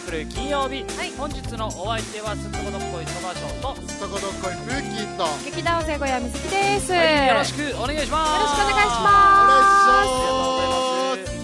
プル金曜日、 はい、 本日のお相手はすっとこどっこいそばしょうとすっとこどっこいプーキーと劇団生小屋みずきです、 はい、よろしくお願いします。 よろしくお願いします。 ありがとうございます。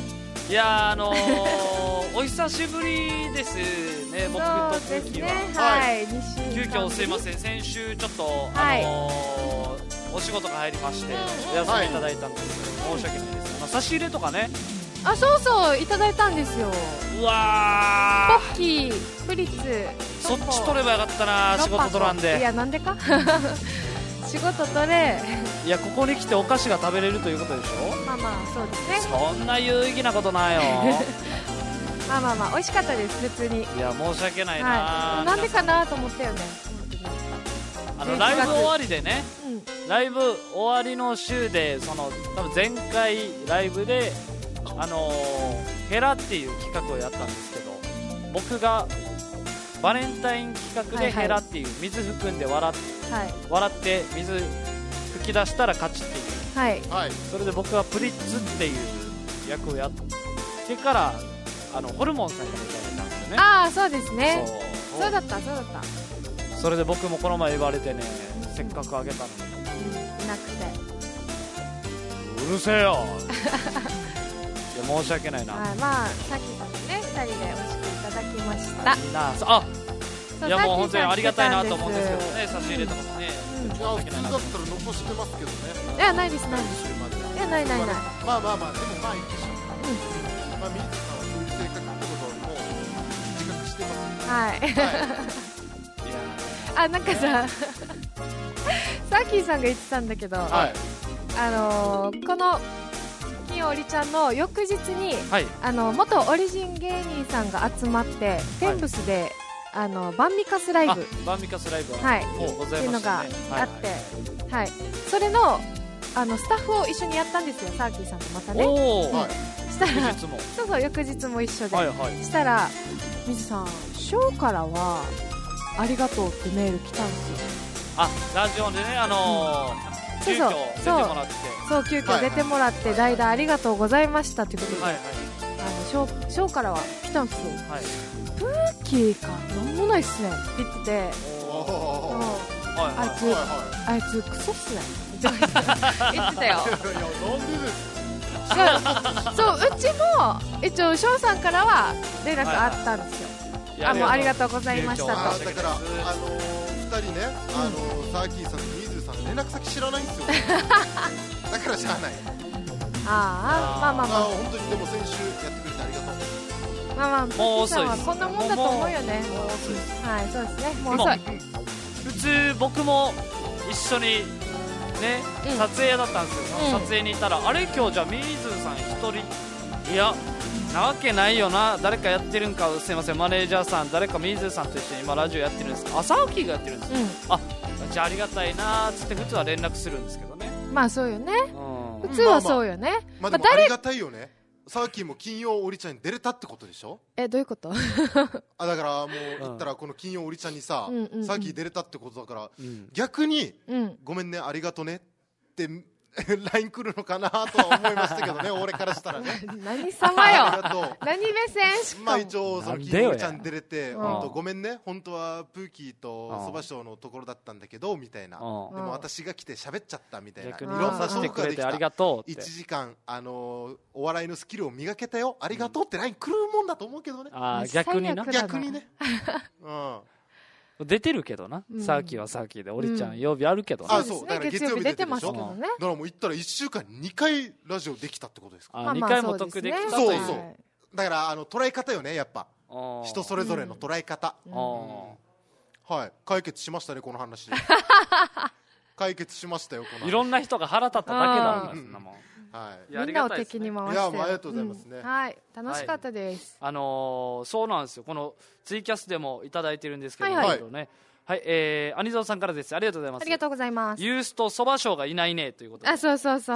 いやお久しぶりですね、僕とプーキーは。 はい、 急遽すいません、先週ちょっと、お仕事が入りまして、お休みいただいたんですけど、申し訳ないです。差し入れとかね。 あ、そうそう、いただいたんですよ。 うわー、ポッキー、プリッツ、 そっち取ればよかったな、仕事取らんで。 いや、なんでか仕事取れ。 いや、ここに来てお菓子が食べれるということでしょ。 まあまあ、そうですね。 そんな有意義なことないよまあまあまあ、美味しかったです、普通に。 いや、申し訳ないな、 はい、なんでかなと思ったよね。 ライブ終わりでね、ライブ終わりの週で、多分前回ライブでヘラっていう企画をやったんですけど、僕がバレンタイン企画でヘラっていう水含んで笑って水吹き出したら勝ちっていう、 はい、 それで僕はプリッツっていう役をやってからホルモンさんからいただいたんですよね。 ああ、そうですね。そうだった。 それで僕もこの前言われてね、せっかくあげたのに、 いなくてうるせえよいや、申し訳ないな。 まあ、さっきさんにね、2人で美味しくいただきました。 いいな。いや、もう本当にありがたいなと思うんですけどね、差し入れとかもね。 普通だったら残してますけどね。 いや、ないです、ないです。いや、ない。 まあでもまあいいでしょう。まあ、水木さんはそういう性格ってことをもう自覚してます。 あ、なんかさサーキーさんが言ってたんだけど、この金曜おりちゃんの翌日に、元オリジン芸人さんが集まってテンブスで、バンミカスライブ、 バンミカスライブっていうのがあって、それのスタッフを一緒にやったんですよ、サーキーさんとまたね。したらそう翌日も一緒で、したら水さん、ショーからはありがとうってメール来たんですよ。 ラジオでね、急遽出てもらって、 急遽出てもらって、代打ありがとうございましたということで、ショーからは来たんですよ。プーキーか、なんもないっすねって言ってて、あいつクソっすねって言ってたよ。そう、うちも一応ショーさんからは連絡あったんですよ。もうありがとうございましたと。だから2人ね、サーキーさんと水さん連絡先知らないんですよだからしゃあない。まあ本当にでも先週やってくれてありがとう。 プーキーさんはこんなもんだと思うよね。そうですね、もう遅い。 普通僕も一緒にね、撮影屋だったんですけど、撮影にいたら、あれ今日じゃあ水さん一人、いやなわけないよな、誰かやってるんか、すいません、マネージャーさん、誰か水さんと一緒に今ラジオやってるんですか、朝起きがやってるんですよ、じゃあありがたいなーつって普通は連絡するんですけどね。 まあそうよね、普通はそうよね。 でもありがたいよね。サーキーも金曜おりちゃんに出れたってことでしょ。 どういうことだからもう言ったらこの金曜おりちゃんにさ、サーキー出れたってことだから、逆に、ごめんね、ありがとねってLINE 来るのかなとは思いましたけどね俺からしたらね何様よ何目線しかも。 まあ一応その金曜ちゃん出れて、本当ごめんね、本当はプーキーとそばショーのところだったんだけどみたいな、でも私が来て喋っちゃったみたいな、いろんなトークができた、1時間お笑いのスキルを磨けたよ、ありがとうって LINE 来るもんだと思うけどね。 逆にね出てるけどな、サーキーはサーキーで、おりちゃん曜日あるけどな。 そうだから月曜日出てますけどね。 だからもう言ったら1週間に2回ラジオできたってことですか。 2回も得できたという。 そうだから捉え方よね、やっぱ人それぞれの捉え方。解決しましたねこの話解決しましたよ。 いろんな人が腹立っただけだもん。 みんなを敵に回して。 ありがとうございますね。 楽しかったです。 そうなんですよ、このツイキャスでもいただいてるんですけどね、アニゾーさんからです。ありがとうございます。 ありがとうございます。 ユースとそばショーがいないねということで。 そう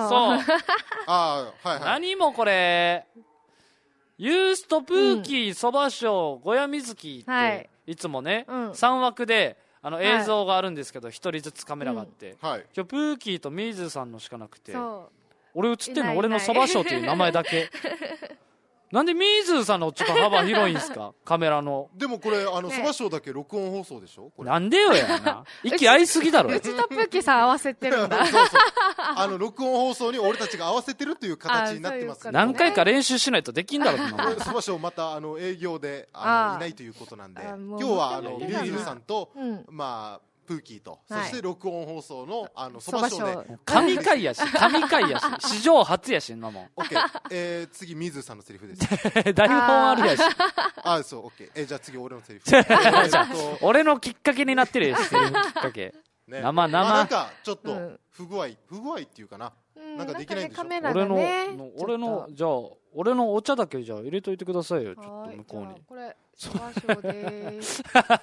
何もこれユースとプーキー、そばショー、小屋水木っていつもね、3枠で映像があるんですけど、1人ずつカメラがあって、今日プーキーと水さんのしかなくて、俺映ってんの俺のそばショーという名前だけなんで水さんのちょっと幅広いんすかカメラの。 でもこれそばしょうだけ録音放送でしょこれ。 なんでよやな。息合いすぎだろ。 うちとプッキーさん合わせてるんだ。 そうそう。録音放送に俺たちが合わせてるという形になってます。 何回か練習しないとできんだろ。 そばしょうまた営業でいないということなんで、今日は水さんとまあプーキーと、そして録音放送のそばしょうで神回やし史上初やしんなもん。 オッケー。次水さんのセリフです。 台本あるやし。 そうオッケー。じゃあ次俺のセリフ。 俺のきっかけになってるやし、セリフきっかけ。生なんかちょっと不具合っていうかな。なんかできないんでしょ。 俺のじゃあ俺のお茶だけじゃあ入れといてくださいよ、ちょっと向こうに。 これそばしょうでーす。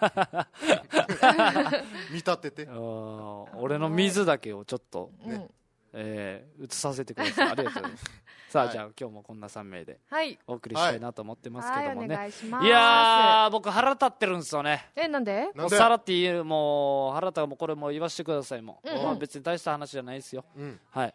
見立てて。 俺の水だけをちょっとね、映させてください。ありがとうございます。さあ、じゃあ今日もこんな3名でお送りしたいなと思ってますけどもね。いやー、僕腹立ってるんですよね。 なんで？ もうさらって言う、もう腹立もこれも言わせてください。もう、まあ、別に大した話じゃないですよ。はい。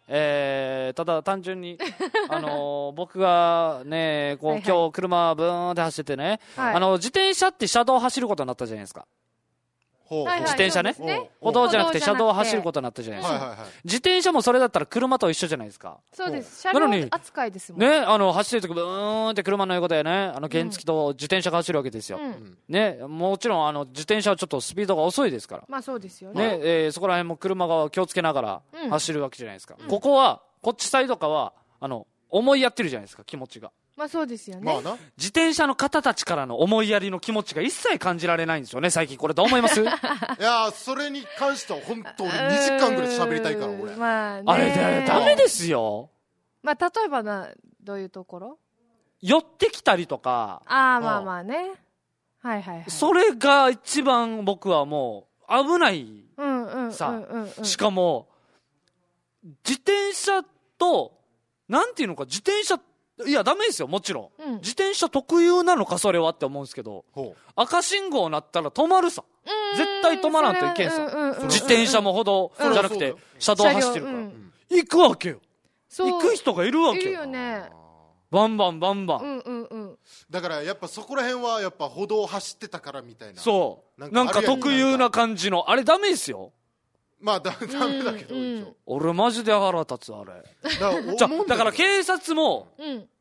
ただ単純に僕がね、こう今日車ブーンって走っててね、自転車って車道を走ることになったじゃないですか。自転車ね、歩道じゃなくて車道を走ることになったじゃないですか。自転車もそれだったら車と一緒じゃないですか。 そうです。車両扱いですもんね。走ってる時ブーンって車の横でね、原付と自転車が走るわけですよ。ね、もちろん自転車はちょっとスピードが遅いですから。 まあそうですよね。 ね、そこら辺も車が気をつけながら走るわけじゃないですか。ここはこっちサイドかは思いやってるじゃないですか、気持ちが。 まあそうですよね。 自転車の方たちからの思いやりの気持ちが一切感じられないんですよね、最近。これどう思います？いやそれに関しては本当俺2時間ぐらい喋りたいから俺。 あれダメですよ。 まあ例えばどういうところ？ 寄ってきたりとか。 まあまあね。はいはいはい。 それが一番僕はもう危ないさ。しかも自転車となんていうのか、自転車いやダメですよ、もちろん、自転車特有なのかそれはって思うんですけど、赤信号になったら止まるさ。絶対止まらんといけんさ。自転車も歩道じゃなくて車道走ってるから、行くわけよ。行く人がいるわけよ。 いるよね。 バンバン。 だからやっぱそこら辺はやっぱ歩道走ってたからみたいな。 そうなんか特有な感じのあれダメですよ。 まあダメだけど、 俺マジで腹立つあれ。だから警察も、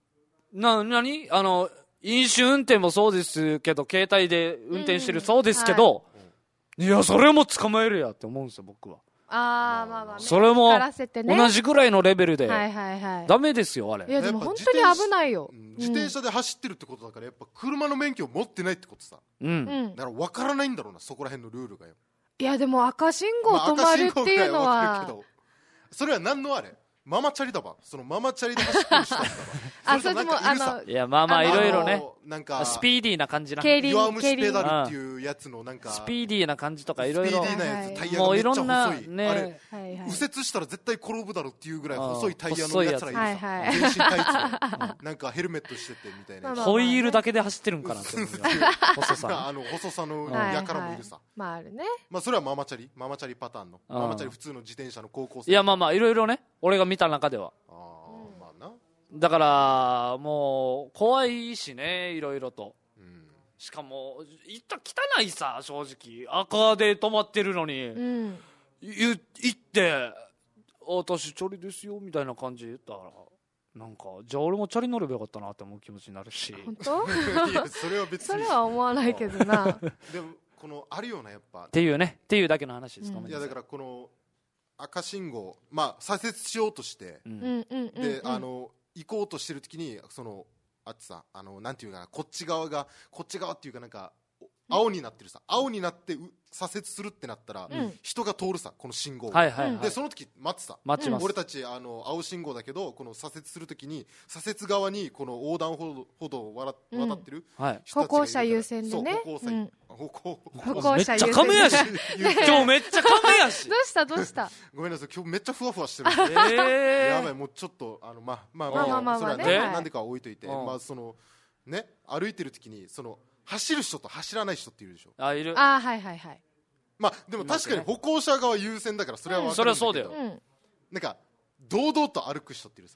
飲酒運転もそうですけど、携帯で運転してるそうですけど、いやそれも捕まえるやって思うんですよ僕は。 まあそれも同じぐらいのレベルでダメですよあれ。 いやでも本当に危ないよ。 自転車で走ってるってことだから、やっぱ車の免許を持ってないってことさ。だから分からないんだろうな、そこら辺のルールがよ。 いやでも赤信号止まるっていうのは、 それは何のあれママチャリだば、そのママチャリで走ってる人だったら。 それでもいやまあいろいろね、なんかスピーディーな感じな、 弱虫ペダルっていうやつのなんかスピーディーな感じとかいろいろ、 スピーディーなやつ、タイヤがめっちゃ細い、あれ右折したら絶対転ぶだろっていうぐらい細いタイヤのやつらいるさ、全身タイツでなんかヘルメットしててみたいな、 ホイールだけで走ってるんかなって細さのやからもいるさ。 まああるね。 まあそれはママチャリパターンの、ママチャリ普通の自転車の高校生。 いやまあいろいろね、俺が見た中では。だからもう怖いしね、いろいろと、しかも汚いさ、正直赤で止まってるのに、行って私チャリですよみたいな感じで言ったら、なんかじゃあ俺もチャリ乗ればよかったなって思う気持ちになるし。 本当？ いやそれは別にそれは思わないけどな。 でもこのあるようなやっぱっていうだけの話ですか。 いやだからこの赤信号、まあ左折しようとして、で行こうとしてる時にあってさ、なんていうかな、こっち側っていうかなんか青になってるさ、青になって左折するってなったら、人が通るさ、この信号で、その時待ってさ、俺たち青信号だけど、この左折する時に左折側にこの横断歩道を渡ってる歩行者優先でね。 歩行者優先。めっちゃカメやし今日めっちゃカメやし。 どうしたごめんなさい、今日めっちゃふわふわしてる。やばい、もうちょっとまあそれはね、なんでか置いといて、まあね、歩いてる時に走る人と走らない人っているでしょ。 いる。 はい。 まあでも確かに歩行者側優先だからそれは分かるんだけど、なんか堂々と歩く人っているさ。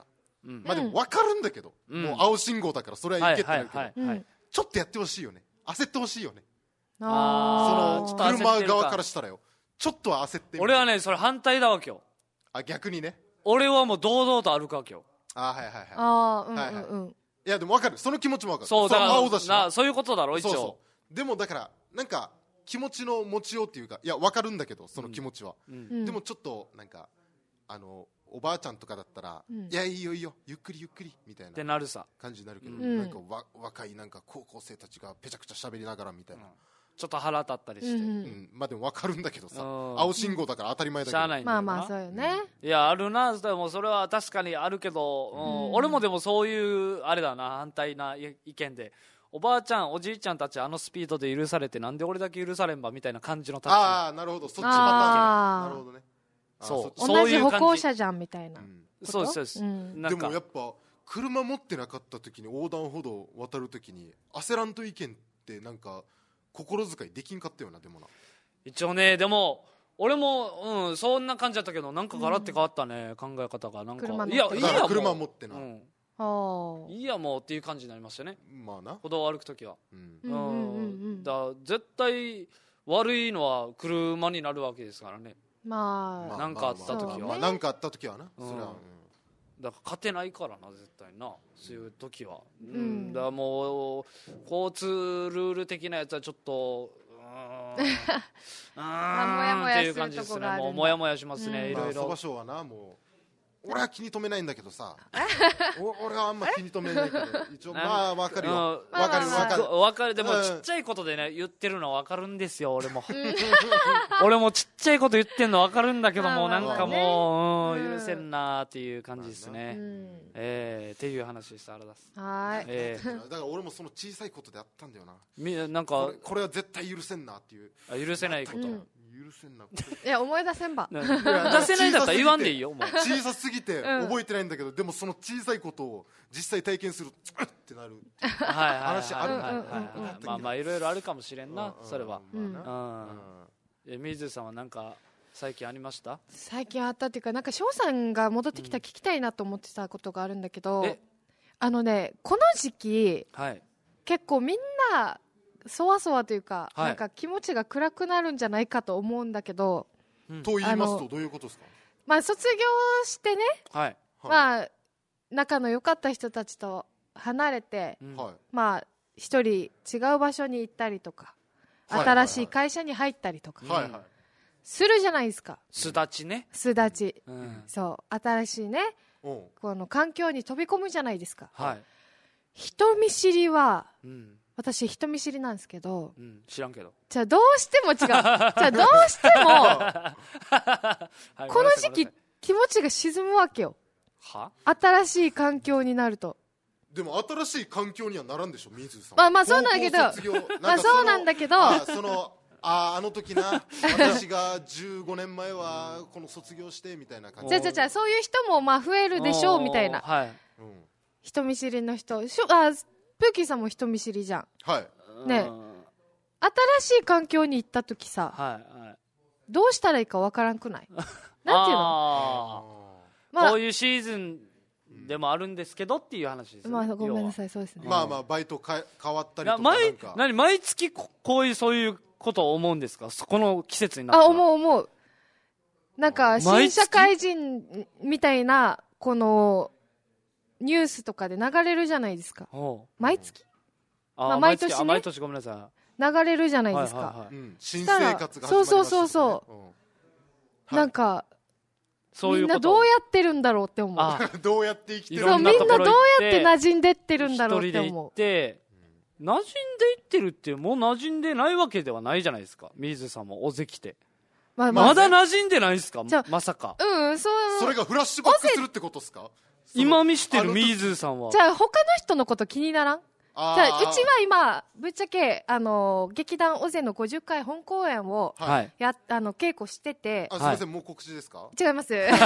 まあでも分かるんだけど、もう青信号だからそれはいけってなるけど、ちょっとやってほしいよね。焦ってほしいよね。その車側からしたらよ、ちょっとは焦って。 俺はねそれ反対だわけよ。 あ、逆にね。 俺はもう堂々と歩くわけよ。 いやでも分かる、その気持ちも分かる。 そうだからそういうことだろ一応。 そうでもだからなんか気持ちの持ちようっていうか、いや分かるんだけどその気持ちは、でもちょっとなんかおばあちゃんとかだったら、いやいいよいいよゆっくりゆっくりみたいなってなるさ感じになるけど、なんか若いなんか高校生たちがぺちゃくちゃ喋りながらみたいな、 ちょっと腹立ったりして、 まあでも分かるんだけどさ、青信号だから当たり前だけど、 まあまあそうよね。 いやあるな、でもそれは確かにあるけど、俺もでもそういうあれだな、反対な意見で、おばあちゃんおじいちゃんたちあのスピードで許されてなんで俺だけ許されんばみたいな感じのタッチ。 ああなるほど、そっちパターン。なるほどね。 そう同じ歩行者じゃんみたいな。 そうですそうです。 でもやっぱ車持ってなかった時に横断歩道渡る時に焦らんといけんってなんか心遣いできんかったよな。でもな一応ね、でも俺もそんな感じだったけど、なんかガラって変わったね、考え方が。なんかいや車持ってな、 いいやもうっていう感じになりましたね。 まあな、 歩道を歩くときは、だ絶対悪いのは車になるわけですからね。 まあなんかあったときは、 なんかあったときはな、それはだから勝てないからな絶対な、そういうときは。だからもう交通ルール的なやつはちょっとっていう感じですね。もうモヤモヤしますね、いろいろ。 そばしょうはな、もう俺は気に留めないんだけどさ俺はあんま気に留めないけど、一応まあ分かるよ、 分かる。でもちっちゃいことでね言ってるの分かるんですよ、俺も俺もちっちゃいこと言ってんの分かるんだけども、なんかもう許せんなーっていう感じですね。っていう話でした。あらだす。 はい。 だから俺もその小さいことであったんだよな。 なんかこれは絶対許せんなっていう。 許せないこと。 許せんな。 いや思い出せんば。 出せないんだったら言わんでいいよ。もう小さすぎて覚えてないんだけど、でもその小さいことを実際体験するってなる話ある。 まあまあいろいろあるかもしれんな、それは。水さんはなんか最近ありました？ 最近あったっていうか、なんか翔さんが戻ってきたら聞きたいなと思ってたことがあるんだけど、この時期結構みんなそわそわというか、なんか気持ちが暗くなるんじゃないかと思うんだけど、 と言いますとどういうことですか？ まあ卒業してね、まあ仲の良かった人たちと離れて、まあ一人違う場所に行ったりとか、新しい会社に入ったりとかするじゃないですか。 巣立ちね。 巣立ち、そう新しいね、この環境に飛び込むじゃないですか。人見知りは、私人見知りなんですけど、 知らんけど、 じゃあどうしても違うじゃあどうしてもこの時期気持ちが沈むわけよ。新しい環境になると。 でも新しい環境にはならんでしょ、水さん。 まあそうなんだけど、まあそうなんだけど、 あの時な、私が15年前はこの卒業してみたいな感じ。 じゃあそういう人もまあ増えるでしょうみたいな。人見知りの人、プーキーさんも人見知りじゃん。ね、新しい環境に行った時さ、どうしたらいいかわからんくない？なんていうの？ こういうシーズンでもあるんですけどっていう話ですね。 まあごめんなさい、そうですね。 まあまあバイト変わったりとか、 毎月こういうそういうことを思うんですか？この季節になったら。 思う。なんか新社会人みたいなこのニュースとかで流れるじゃないですか。毎月？毎年ね。 毎年ごめんなさい。流れるじゃないですか。 新生活が始まりましたね。 そう。なんかみんなどうやってるんだろうって思う。 どうやって生きてる？ みんなどうやって馴染んでってるんだろうって思う。 一人で行って馴染んでいってるってもう馴染んでないわけではないじゃないですか。水さんも尾関てまだ馴染んでないですか？まさか。 それがフラッシュバックするってことですか？ 今見してる水さんは。 じゃあ他の人のこと気にならん？じゃあうちは今ぶっちゃけ劇団オゼの50回本公演を稽古してて。 すみません、もう告知ですか？ 違います。ミュージ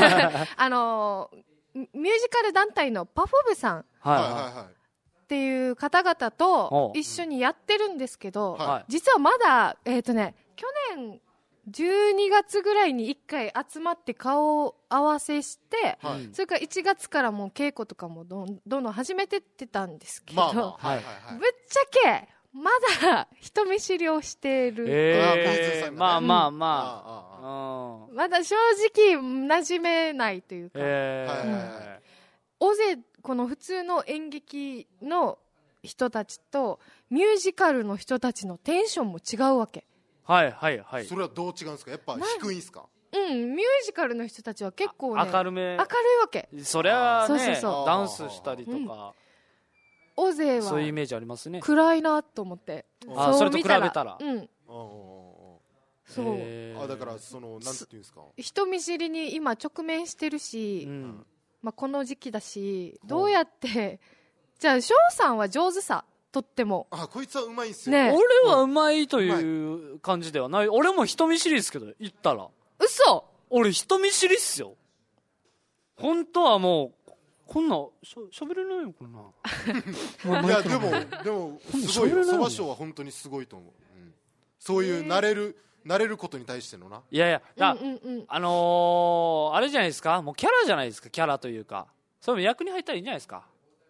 カル団体のパフォブさんっていう方々と一緒にやってるんですけど、実はまだ去年 12月ぐらいに1回集まって顔合わせして、それから1月からもう稽古とかもどんどん始めてってたんですけど、ぶっちゃけまだ人見知りをしている、 まあまだ正直馴染めないというか、大勢この普通の演劇の人たちとミュージカルの人たちのテンションも違うわけ。 はいはいはい。 それはどう違うんですか？やっぱ低いんですか？ ミュージカルの人たちは結構ね、 明るいわけ。 そりゃね、ダンスしたりとか、 大勢はそういうイメージありますね。 暗いなと思って。 それと比べたら。 そう。 だからそのなんていうんですか、 人見知りに今直面してるし、この時期だし、どうやってじゃあ翔さんは上手さ。とってもこいつはうまいんすよ、 ね、俺はうまいという感じではない。俺も人見知りですけど、言ったら嘘。 俺人見知りっすよ。本当はもうこんな喋れないのかな。 いやでもすごいよ。そば賞は本当にすごいと思う、そういう慣れることに対してのな。 いやいや、あれじゃないですか、もうキャラじゃないですか。キャラというか、それも役に入ったらいいんじゃないですか。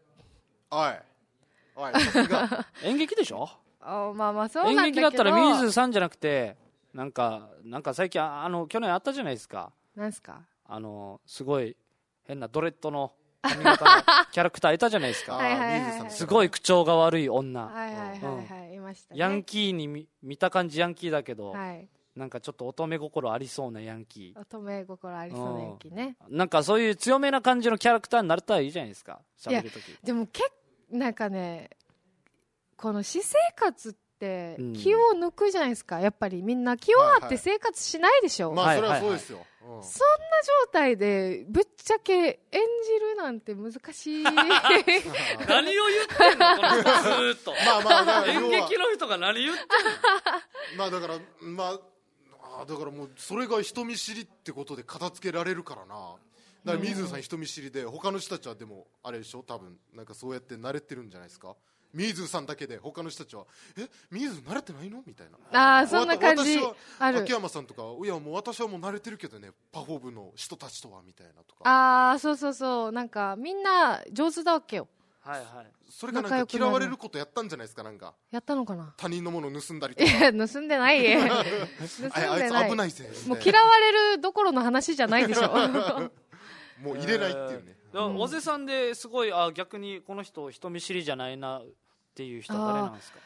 演劇でしょ。 まあそうなんだけど、 演劇だったら水さんじゃなくてなんか最近去年あったじゃないですか。 なんすか？ すごい変なドレッドの髪型のキャラクターいたじゃないですか。すごい口調が悪い女。 いましたね。 ヤンキーに見た感じヤンキーだけど、なんかちょっと乙女心ありそうなヤンキー。 乙女心ありそうなヤンキーね。 なんかそういう強めな感じのキャラクターになれたらいいじゃないですか。喋るとき。 でもなんかね、この私生活って気を抜くじゃないですか。やっぱりみんな気を張って生活しないでしょ。 まあそれはそうですよ。 そんな状態でぶっちゃけ演じるなんて難しい。 何を言ってんのこの人ずーっと。演劇の人が何言ってんの。 だからもうそれが人見知りってことで片付けられるからな。だから水野さん人見知りで、他の人たちはでもあれでしょ、多分なんかそうやって慣れてるんじゃないですか。水野さんだけで他の人たちは水野慣れてないのみたいな。 そんな感じある。 秋山さんとか、いやもう私はもう慣れてるけどね、パフォー部の人たちとはみたいなとか。 そうなんかみんな上手だわけよ。 それがなんか嫌われることやったんじゃないですか。なんかやったのかな。 他人のものを盗んだりとか。 いや盗んでない。 あいつ危ないぜ。 もう嫌われるどころの話じゃないでしょ。 もう入れないっていうね。 小瀬さんですごい逆にこの人人見知りじゃないなっていう人は誰なんですか？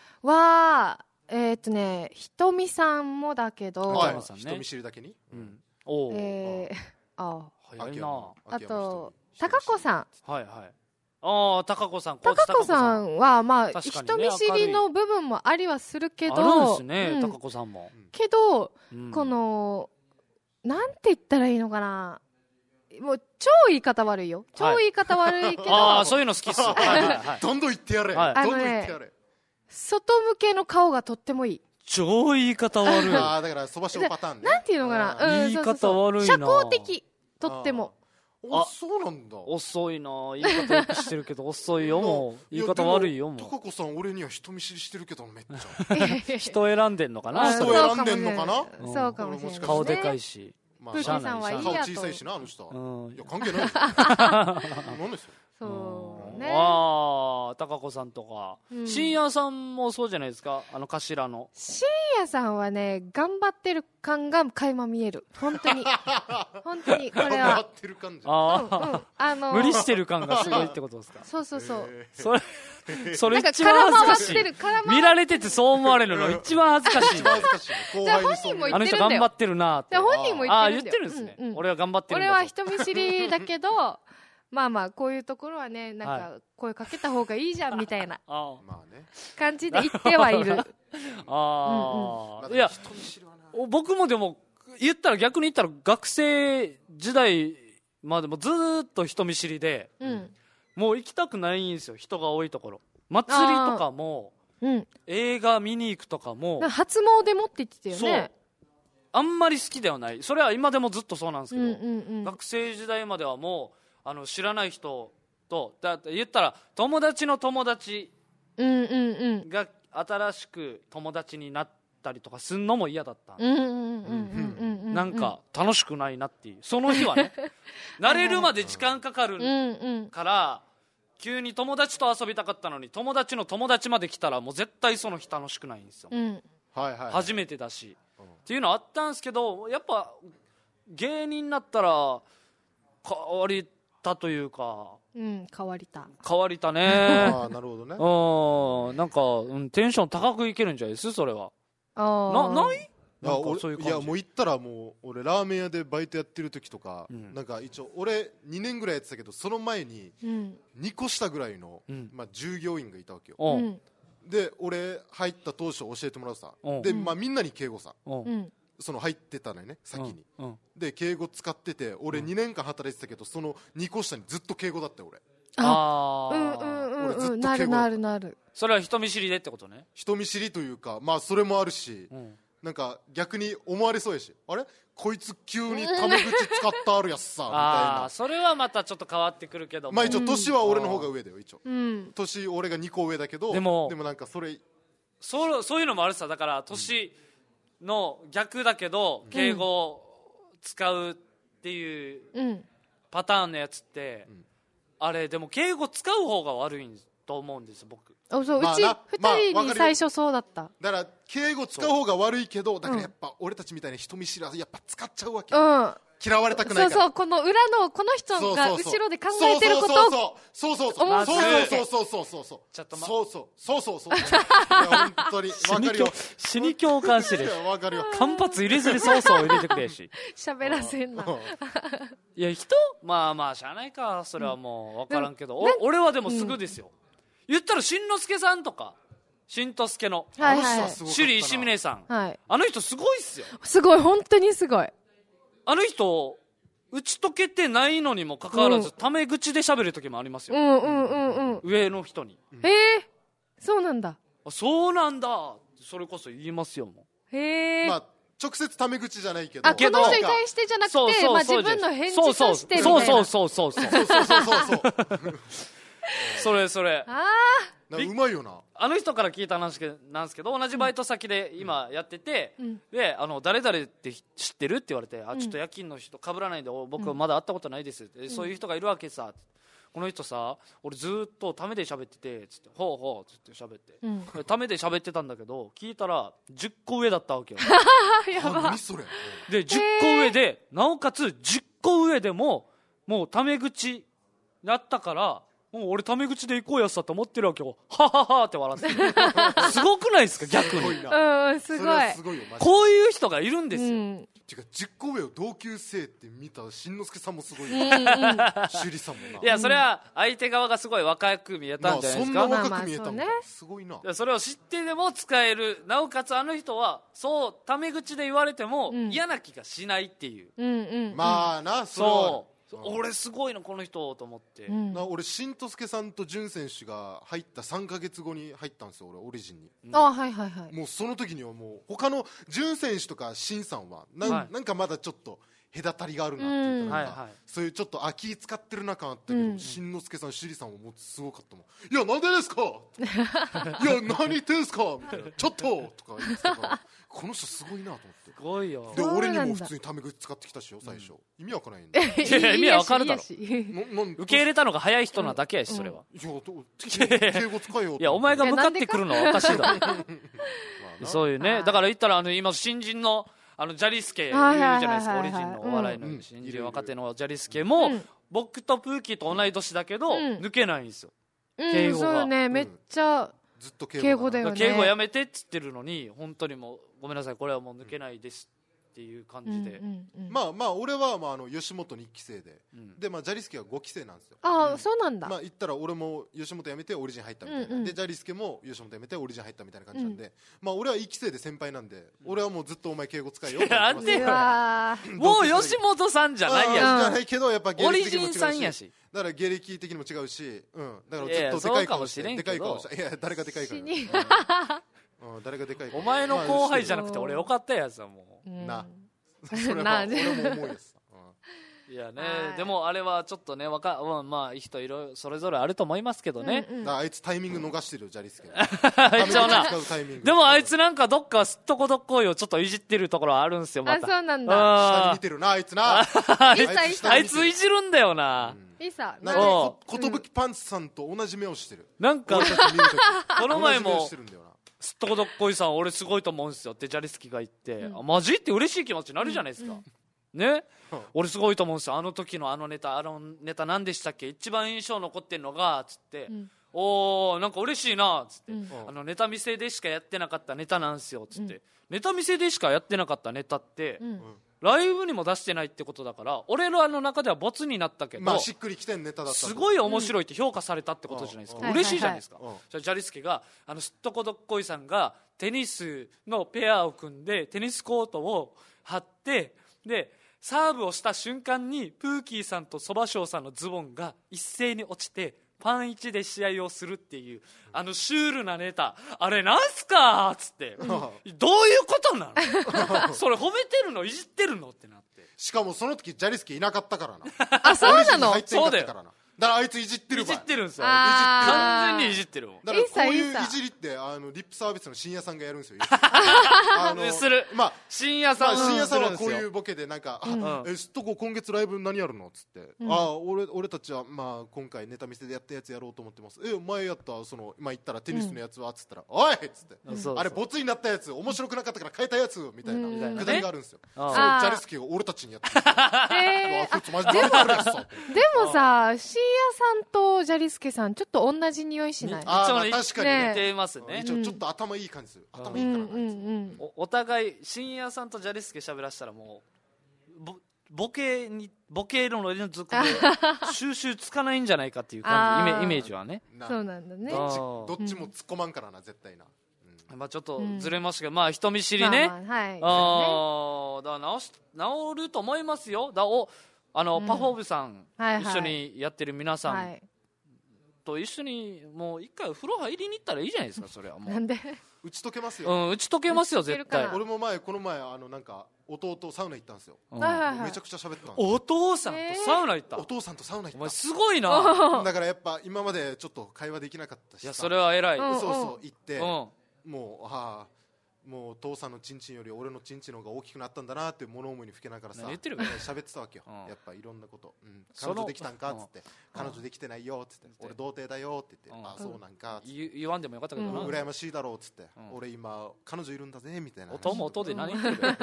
ひとみさんもだけど、 人見知りだけに。 早いな。 あと高子さん。 高子さんは人見知りの部分もありはするけど、 あるんですね。高子さんもけど、このなんて言ったらいいのかな、もう超言い方悪いよ。超言い方悪いけど、 そういうの好きっす。 どんどん言ってやれ。どんどん言ってやれ。 外向けの顔がとってもいい。 超言い方悪い。 だからそばしょパターンね。 なんていうのかな。 言い方悪いな。 社交的。とっても。 そうなんだ。 遅いな。言い方よくしてるけど遅いよ。もう言い方悪いよ。もう高子さん俺には人見知りしてるけどめっちゃ。人選んでんのかな。 人選んでんのかな。 そうかもしれない。 顔でかいし。 プーキーさんはいいやと。 顔小さいしな、あの人。いや関係ない。何ですよ。 そうね。 高子さんとか深夜さんもそうじゃないですか。頭の深夜さんはね、頑張ってる感が垣間見える。本当に本当にこれは頑張ってる感じ。 無理してる感がすごいってことですか。 そうそれ一番恥ずかしい。見られててそう思われるの一番恥ずかしい。 じゃあ本人も言ってるんだよ。 あの人頑張ってるなって。 本人も言ってるんだよ。 言ってるんですね。俺は頑張ってるんだ。 俺は人見知りだけどこういうところはね、なんか声かけた方がいいじゃんみたいな感じで言ってはいる。 いや僕もでも逆に言ったら学生時代までもずーっと人見知りで、もう行きたくないんですよ。人が多いところ。祭りとかも映画見に行くとかも。 初詣もって言ってたよね。 あんまり好きではない。それは今でもずっとそうなんですけど、学生時代まではもう知らない人と言ったら友達の友達が新しく友達になったりとかすんのも嫌だった。 なんか楽しくないなっていう、その日はね慣れるまで時間かかるから、急に友達と遊びたかったのに友達の友達まで来たらもう絶対その日楽しくないんですよ、初めてだし、っていうのはあったんですけど、やっぱ芸人になったら変わりたというか、 変わりたねあ、なるほどね。 なんか、テンション高くいけるんじゃないですそれは。ない？ いやもう行ったらもう俺ラーメン屋でバイトやってる時とか、なんか一応俺2年ぐらいやってたけど、その前に2個下ぐらいの、従業員がいたわけよ、で俺入った当初教えてもらうさ、で、みんなに敬語さ、その入ってたのよね先に、で敬語使ってて、俺2年間働いてたけど、その2個下にずっと敬語だったよ俺。 俺ずっと敬語だった。なるそれは人見知りでってことね。 人見知りというか、それもあるし、なんか逆に思われそうやし、あれこいつ急にタメ口使ったあるやつさみたいな。 それはまたちょっと変わってくるけども、 一応年は俺の方が上だよ一応、年俺が2個上だけど、でもなんかそういうのもあるさ。だから年の逆だけど敬語を使うっていうパターンのやつって、あれでも敬語使う方が悪いと思うんです僕。 そう、うち2人に最初そうだった。 だから敬語使う方が悪いけど、だからやっぱ俺たちみたいな人見知りはやっぱ使っちゃうわけ、嫌われたくないから。 この裏のこの人が後ろで考えてることをそうちょっと本当に分かるよ。 死に共感してる。 分かるよ。 間髪入れずにそう入れてくれし喋らせんな。 いや人まあしゃあないか、それはもう分からんけど、俺はでもすぐですよ。言ったらしんのすけさんとか、しんとすけの首里石峰さん、あの人すごいっすよ。 すごい、本当にすごい。 あの人打ち解けてないのにもかかわらず、タメ口で喋る時もありますよ、上の人に。 そうなんだ。 そうなんだ、それこそ言いますよ。もう直接タメ口じゃないけど、 この人に対してじゃなくて、自分の返事としてみたいな。 それうまいよな。 あの人から聞いた話なんですけど、同じバイト先で今やってて、で誰々って知ってるって言われて、ちょっと夜勤の人被らないんで僕まだ会ったことないですって、そういう人がいるわけさ、この人さ俺ずっとためで喋っててつって、ほうほうつって喋って、ためで喋ってたんだけど聞いたら10個上だったわけよ。 何それで10個上で、なおかつ10個上でももうタメ口だったから、もう俺タメ口で行こうやさと思ってるわけよ。はははって笑ってる。すごくないですか逆に。 すごい。 こういう人がいるんですよ。 てか10個上を同級生って見たしんのすけさんもすごいよ。趣里さんもな。 いやそれは相手側がすごい若く見えたんじゃないですか。 そんな若く見えたもん。すごいな。 それを知ってでも使える、なおかつあの人はそうタメ口で言われても嫌な気がしないっていう。 まあな、 そう。俺すごいなこの人と思って、 俺しんとすけさんとじゅん選手が入った3ヶ月後に入ったんですよ俺、オリジンに。もうその時にはもう他のじゅん選手とかしんさんはなんかまだちょっと隔たりがあるなっていうか、そういうちょっと気使ってる中あったけど、しんのすけさん、しりさんはもうすごかったもん。いやなんでですかいや何言ってんすかみたいな、ちょっととか言ってたから、この人すごいなと思って。 すごいよ。 で俺にも普通にタメ口使ってきたしよ最初。意味わからないんだ。 いや意味わかるだろ。受け入れたのが早い人なだけやしそれは。 いや敬語使えよ。 いやお前が向かってくるのはおかしいだろ。そういうね、だから言ったら今新人のジャリスケいるじゃないですか、オリジンのお笑いの新人若手のジャリスケも僕とプーキーと同い年だけど抜けないんですよ敬語が。 そうね、めっちゃずっと敬語だよね。 敬語やめてっつってるのに本当にもうごめんなさいこれはもう抜けないですっていう感じで。 まあ俺は吉本に1期生で、でジャリスケは5期生なんですよ。 そうなんだ。 言ったら俺も吉本辞めてオリジン入ったみたいな、でジャリスケも吉本辞めてオリジン入ったみたいな感じなんで、俺は1期生で先輩なんで、俺はもうずっとお前敬語使えよって言ってます。 もう吉本さんじゃないやん。じゃないけどやっぱ芸歴的にも違うし、 だから芸歴的にも違うし、だからずっとでかい顔して、でかい顔して、いや誰がでかいから誰がでかいか。 お前の後輩じゃなくて俺よかったやつはもうな。それは俺も思うです。 いやね、でもあれはちょっとね、まあ人いろいろそれぞれあると思いますけどね。 あいつタイミング逃してるよ、ジャリスケ。 一応な。でもあいつなんかどっかすっとこどっこいをちょっといじってるところあるんですよ、また。 あ、そうなんだ。 下に見てるな、あいつな。 あいついじるんだよな。 いいさ。 なんか、ことぶきパンツさんと同じ目をしてる。 なんか、この前も、すっとこどっこいさん俺すごいと思うんですよってジャリスキが言って、マジって嬉しい気持ちになるじゃないですか。ね、俺すごいと思うんですよ。あの時のあのネタ何でしたっけ、一番印象残ってんのがつって、おーなんか嬉しいなつって、ネタ見せでしかやってなかったネタなんですよつって、ネタ見せでしかやってなかったネタって、ライブにも出してないってことだから、俺らの中ではボツになったけど、 まあしっくりきてんネタだった、 すごい面白いって評価されたってことじゃないですか。嬉しいじゃないですか。じゃあジャリスケがすっとこどっこいさんがテニスのペアを組んでテニスコートを張って、でサーブをした瞬間にプーキーさんとそばしょうさんのズボンが一斉に落ちてパン1で試合をするっていう、シュールなネタ、あれなんすかっつって、どういうことなのそれ褒めてるのいじってるのってなって、 しかもその時ジャリスケいなかったからな。 あ、そうなの。 そうだよ。だからあいついじってるばい。 いじってるんですよ。完全にいじってる。 だからこういういじりってリップサービスの深夜さんがやるんですよ。 する。 まあ深夜さんはこういうボケでなんか、すっとこ今月ライブ何やるのっつって、俺たちはまあ今回ネタ見せでやったやつやろうと思ってます。前やった今言ったらテニスのやつはっつったら、おいっつって、あれボツになったやつ面白くなかったから変えたやつみたいなくだりがあるんですよ。それジャリスケが俺たちにやってる。 でもさ、深夜さんとジャリスケさんちょっと同じ匂いしない？ 確かに似てますね。 ちょっと頭いい感じする。頭いいからな。 お互い深夜さんとジャリスケ喋らせたらもうボケの連続で収集つかないんじゃないかっていう感じ、イメージはね。 そうなんだね。 どっちも突っ込まんからな、絶対な。 まあちょっとずれましたけど、まあ人見知りね。だから治ると思いますよ。パフォーブさん、一緒にやってる皆さんと一緒にもう一回風呂入りに行ったらいいじゃないですか。それはもうなんで打ち解けますよ。 打ち解けますよ絶対。 俺もこの前なんか弟サウナ行ったんですよ。めちゃくちゃ喋ったんです。 お父さんとサウナ行った。 お父さんとサウナ行った。 お前すごいな。 だからやっぱ今までちょっと会話できなかったし、 いやそれは偉い。 そう行って、もう父さんのチンチンより俺のチンチンの方が大きくなったんだなって物思いにふけながらさ、喋ってたわけよ。やっぱいろんなこと、彼女できたんかっつって、彼女できてないよっつって、俺童貞だよって言って、あそうなんか言わんでもよかったけどな。 羨ましいだろうっつって、俺今彼女いるんだぜみたいな。 音も音で何言ってる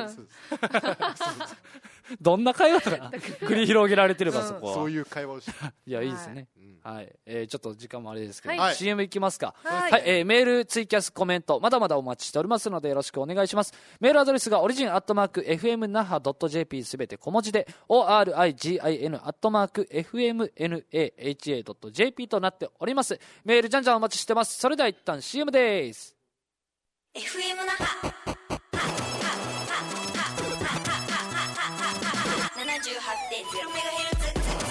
どんな会話が繰り広げられてるか、そこは。 そういう会話をしていやいいですね。はい、ちょっと時間もあれですけど、CM いきますか。はい、メール、ツイキャス、コメントまだまだお待ちしておりますのでよろしくお願いします。メールアドレスがorigin@fmnaha.jp すべて小文字で origin@fmnaha.jp となっております。メールじゃんじゃんお待ちしてます。それでは一旦 CM です。 FM 那覇 78.0MHz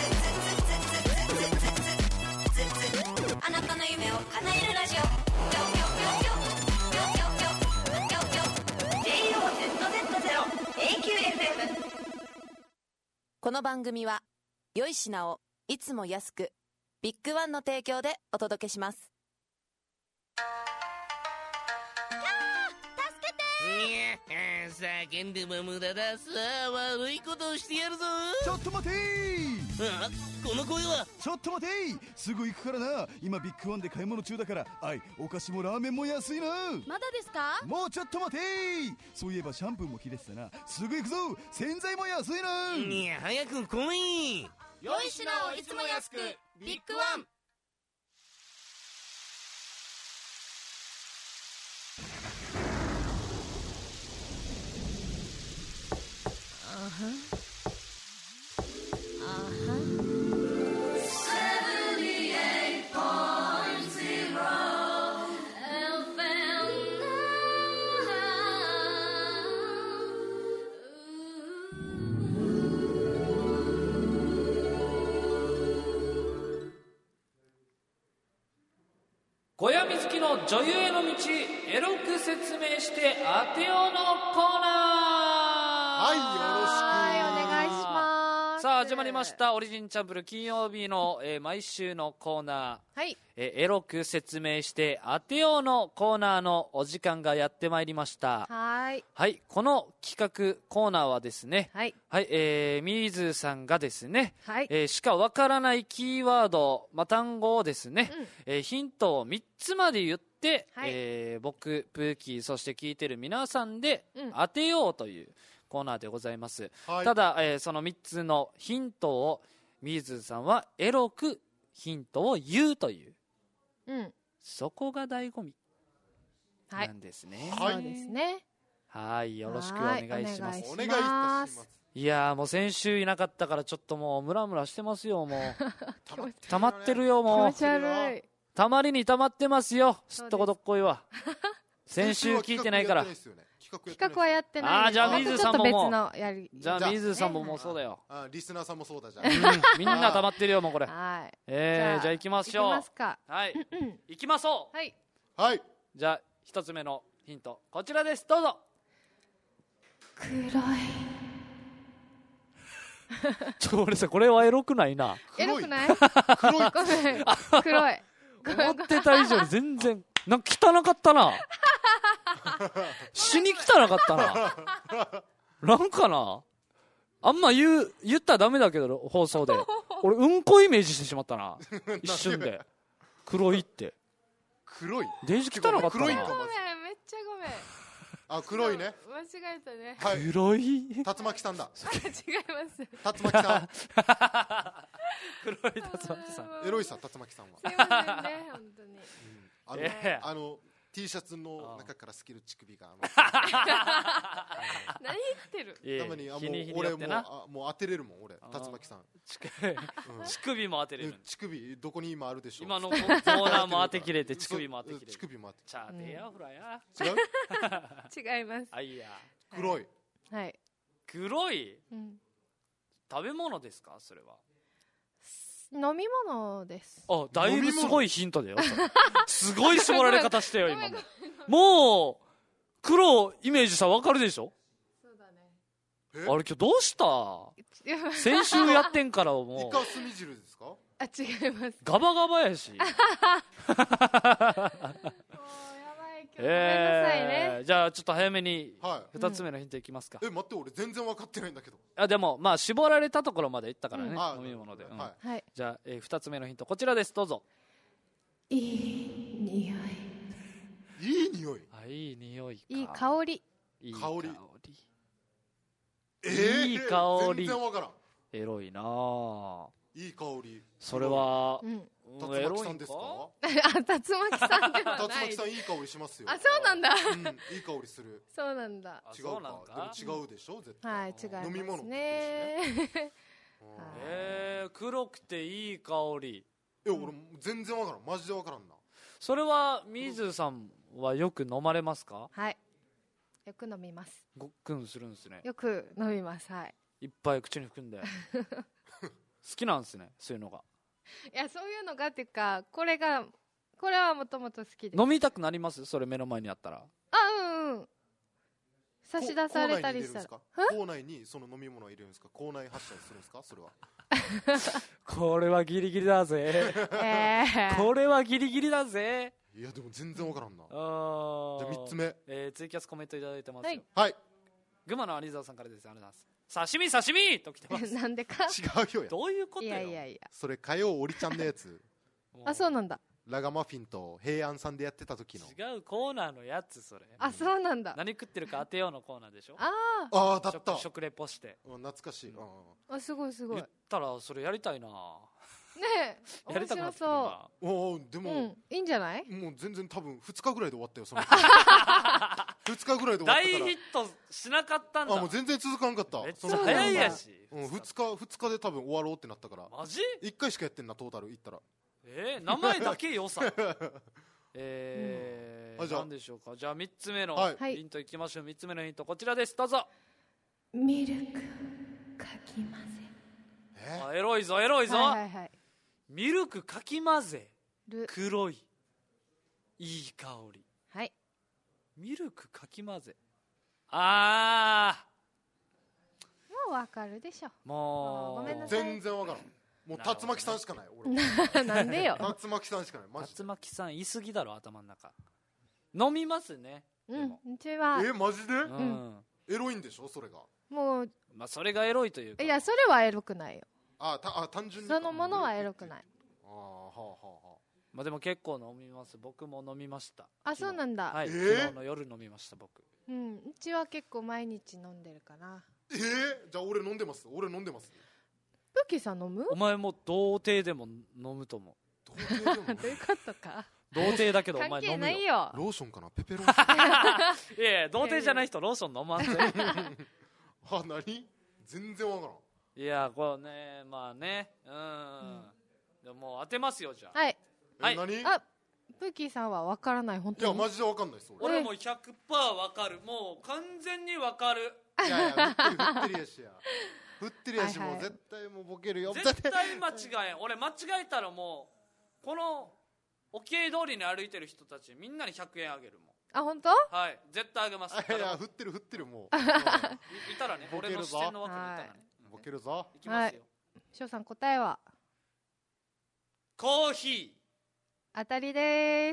あなたの夢を叶えるラジオこの番組は良い品をいつも安くビッグワンの提供でお届けします。 叫んでも無駄だ。さあ悪いことをしてやるぞ。 ちょっと待てこの声は。 ちょっと待てすぐ行くからな。今ビッグワンで買い物中だから。お菓子もラーメンも安いな。 まだですか？ もうちょっと待てそういえばシャンプーも切れてたな。すぐ行くぞ。洗剤も安いな。 いや早く来い。 良い品をいつも安くビッグワン。 小屋水木の女優への道、エロく説明して当てようのコーナー。 はい、よろしく。 はい、お願いしまます。 さあ始まりましたオリジンチャンプル金曜日の、毎週のコーナー、はい、エロく説明して当てようのコーナーのお時間がやってまいりました。はい、はい、この企画コーナーはですね、はい、はい、ミーズさんがですね、はい、しかわからないキーワード、単語をですね、ヒントを3つまで言って、はい、僕プーキーそして聞いてる皆さんで当てようというコーナーでございます、はい、ただ、その3つのヒントをミーズさんはエロくヒントを言うという、そこが醍醐味なんですね。 はい、そうですね。 はい、よろしくお願いします。 お願いいたします。 いやもう先週いなかったからちょっともうムラムラしてますよ。もう溜まってるよ。もう気持ち悪い。 たまりに溜まってますよ。すっとこどっこいは先週聞いてないから。 企画はやってない。 じゃあ水さんももうじゃあ水さんももうそうだよ。 リスナーさんもそうだじゃん。 みんな溜まってるよもうこれ。 はい。 じゃあ行きましょう。 行きますか。 はい。行きましょう。 はい。 はい。 じゃあ一つ目のヒントこちらです。どうぞ。 黒い。 俺さこれはエロくないな。 エロくない？ 黒い。 黒い。 思ってた以上に全然なんか汚かったな。死に汚かったな。なんかな、あんま言ったらダメだけど放送で俺うんこイメージしてしまったな一瞬で。黒いって黒いデージ汚かったな。 ごめんめっちゃごめん。 あ、黒いね。 間違えたね。 はい、 黒い竜巻さんだ。 違います。 竜巻さん。 黒い竜巻さん。 エロいさ竜巻さんは。 すいませんね本当に。T シャツの中から透ける乳首が何言ってる。 たまに俺もう当てれるもん。俺竜巻さん乳首も当てれる。 乳首どこに今あるでしょう。 今のコーナーも当てきれて乳首も当てきれる。 乳首も当てチャーテやフラや。 違う違います。 あいや黒い。 はい。 黒い。食べ物ですかそれは。 飲み物です。 あ、だいぶすごいヒントだよ。すごい絞られ方したよ今。もう黒イメージさ分かるでしょ。 そうだね。 あれ今日どうした？先週やってんからもう。 イカスミ汁ですか？ あ、違います。 ガバガバやし。 ごめんなさいね。 じゃあちょっと早めに2つ目のヒントいきますか。 待って俺全然分かってないんだけど。 でも絞られたところまでいったからね、飲み物で。じゃあ2つ目のヒントこちらです。どうぞ。 いい匂い。 いい匂い。 いい匂いか。 いい香り。 いい香り。 いい香り。 全然分からん。 エロいな。 いい香り。 それは竜巻さんですか？ 竜巻さんではない。 竜巻さんいい香りしますよ。 あ、そうなんだ。 いい香りする。 そうなんだ。 違うか。でも違うでしょ絶対。 はい、違いますね。 飲み物ね。 黒くていい香り。 俺全然わからん。マジでわからんな。 それは水さんはよく飲まれますか？ はい、よく飲みます。 ごっくんするんですね。 よく飲みます。はい。 いっぱい口に含んで。好きなんですね、そういうのが。 いや、そういうのがっていうか、これはもともと好きです。 飲みたくなります？それ目の前にあったら。 差し出されたりしたら。 口内にその飲み物を入れるんですか？口内発射するんですか？それは。 これはギリギリだぜ。これはギリギリだぜ。 いやでも全然わからんな。じゃあ3つ目。 ツイキャスコメントいただいてますよ。 はい。 群馬の有沢さんからです。ありがとうございます。刺身刺身と来てます。 なんでか。 違うよや。 どういうことよ。 いや。 それ火曜おりちゃんのやつ。 あ、そうなんだ。 ラガマフィンと平安さんでやってた時の。 違うコーナーのやつそれ。 あ、そうなんだ。 何食ってるか当てようのコーナーでしょ。 あ、だった。 食レポして。 懐かしい。 あ、すごいすごい。 言ったらそれやりたいな。 ねえ、 やりたくなってきた。 でもいいんじゃない？ もう全然多分2日ぐらいで終わったよ。その2日ぐらいで終わったから。 大ヒットしなかったんだ。 もう全然続かんかった。 めっちゃ早いやし。 2日で多分終わろうってなったから。 マジ ？1回しかやってんなトータル言ったら。 名前だけよさ。何でしょうか。じゃあ3つ目のヒントいきましょう。3つ目のヒントこちらです。どうぞ。 ミルクかき混ぜ。 エロいぞエロいぞ。ミルクかき混ぜる。 黒いいい香り。 はい。 ミルクかき混ぜ。 うわかるでしょ。 もうごめんなさい。 全然わからん。もう竜巻さんしかない俺。 なんでよ。 竜巻さんしかない。マジで。 竜巻さん言い過ぎだろ頭の中。飲みますね。 うん。うちは。 マジで？ うん。 エロいんでしょそれが。 もう。 まあそれがエロいというか。 いやそれはエロくないよ。 単純に。 そのものはエロくない。 まあでも結構飲みます。僕も飲みました。 そうなんだ。 はい。昨日の夜飲みました僕。 うん。うちは結構毎日飲んでるかな。 じゃあ俺飲んでます。俺飲んでます。 プッキーさん飲む？ お前も童貞でも飲むと思う。 童貞でも？どういうことか。 童貞だけどお前飲むよ。 関係ないよ。 ローションかなペペローション。いや童貞じゃない人ローション飲まんぜ。 何？全然わからん。 いやこれねまあねでももう当てますよじゃあ。 はい。 何？ プッキーさんは分からない本当に。 いやマジで分かんないです俺も 100% 分かる。もう完全に分かる。 いや振ってるやしや。振ってるやし、もう絶対もうボケるよ。 絶対間違えん。俺間違えたらもうこの沖合通りに歩いてる人たちみんなに100円あげるもん。 本当？ はい絶対あげます。 いや振ってるもう。 いたらね俺の視線の枠にいたらね。 ボケるぞ。 いきますよ。 翔さん答えはコーヒー。 当たりです。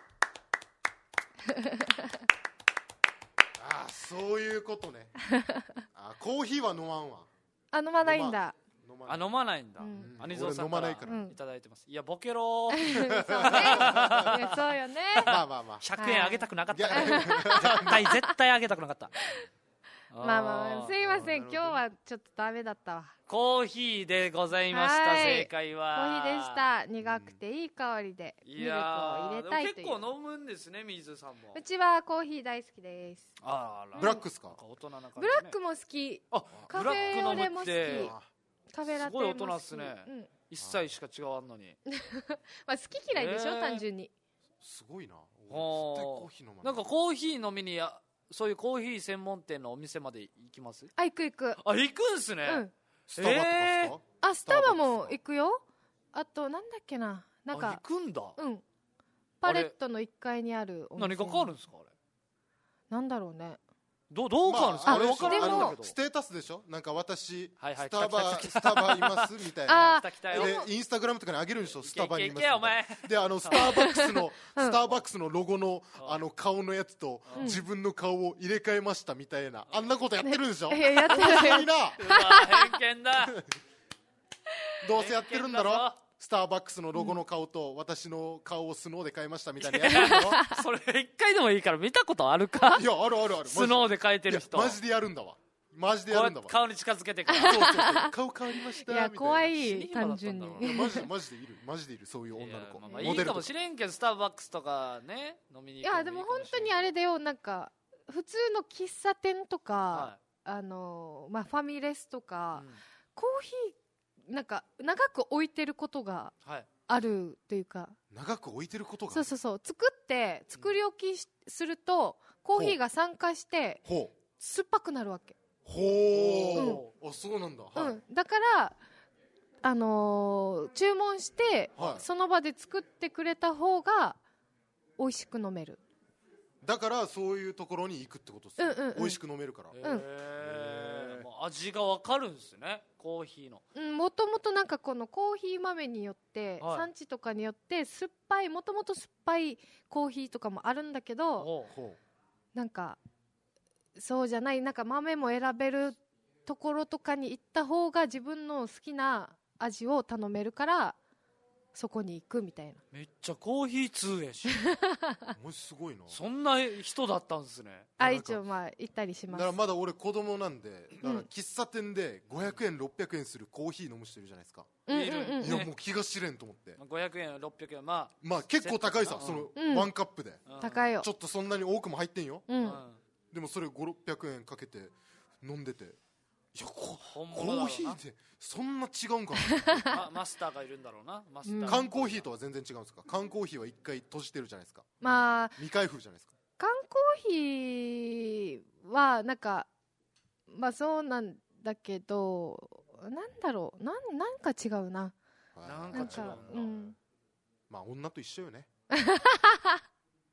そういうことね。コーヒーは飲まんわ。 飲まないんだ。 飲まないんだ。兄蔵さんからいただいてます。いやボケろー。 そうよね。 まあ 100円あげたくなかった。絶対あげたくなかった。 まあすいません今日はちょっとダメだったわ。 コーヒーでございました。正解はコーヒーでした。苦くていい香りでミルクを入れたいという。 結構飲むんですね水さんも。 うちはコーヒー大好きです。 ブラックですか？ ブラックも好き。カフェオレも好き。カフェラテも好き。すごい大人っすね。1歳しか違わんのに。 まあ好き嫌いでしょ単純に。 すごいな。 なんかコーヒー飲みにそういうコーヒー専門店のお店まで行きます？ 行く。 行くんすね。 スタバとかですか？ スタバも行くよ。あとなんだっけな。なんか行くんだ。 パレットの1階にあるお店。 何が変わるんですかあれ？ なんだろうね。 どう変わるんですか？あれ分からないけど。 ステータスでしょ？なんか私スタバいますみたいな。でインスタグラムとかにあげるんでしょ？スタバにいます。でスターバックスのロゴの顔のやつと自分の顔を入れ替えましたみたいなあんなことやってるんでしょ？ やってないな。 偏見だ。 どうせやってるんだろ？スターバックスのロゴの顔と私の顔をスノーで変えましたみたいなやつやるだろ？ それ一回でもいいから見たことあるか？ いやあるスノーで変えてる人マジでやるんだわ。 顔に近づけてくる。 顔変わりました。 いや怖い単純に。 マジでいるそういう女の子。 いいかもしれんけどスターバックスとかね飲みに行く。 いやでも本当にあれだよなんか普通の喫茶店とかファミレスとかコーヒーなんか長く置いてることがあるというか。 長く置いてることが。 そう作り置きするとコーヒーが酸化して酸っぱくなるわけ。 そうなんだ。 だから注文してその場で作ってくれた方が美味しく飲める。 だからそういうところに行くってことですね。美味しく飲めるから。 味がわかるんですねコーヒーの。 もともとなんかこのコーヒー豆によって産地とかによってもともと酸っぱいコーヒーとかもあるんだけどなんかそうじゃないなんか豆も選べるところとかに行った方が自分の好きな味を頼めるからそこに行くみたいな。 めっちゃコーヒー通やしもしすごいな。 そんな人だったんですね。 一応行ったりします。 だからまだ俺子供なんでだから喫茶店で500円600円するコーヒー飲む人いるじゃないですか。いやもう気が知れんと思って 500円600円まあ結構高いさそのワンカップで高いよ。 ちょっとそんなに多くも入ってんよ。でもそれ500-600円かけて飲んでていやコーヒーってそんな違うんかな。マスターがいるんだろうな。 缶コーヒーとは全然違うんですか？缶コーヒーは1回閉じてるじゃないですか。未開封じゃないですか。 缶コーヒーはなんかそうなんだけどなんだろうなんか違うな。 なんか違うな。 まあ女と一緒よね。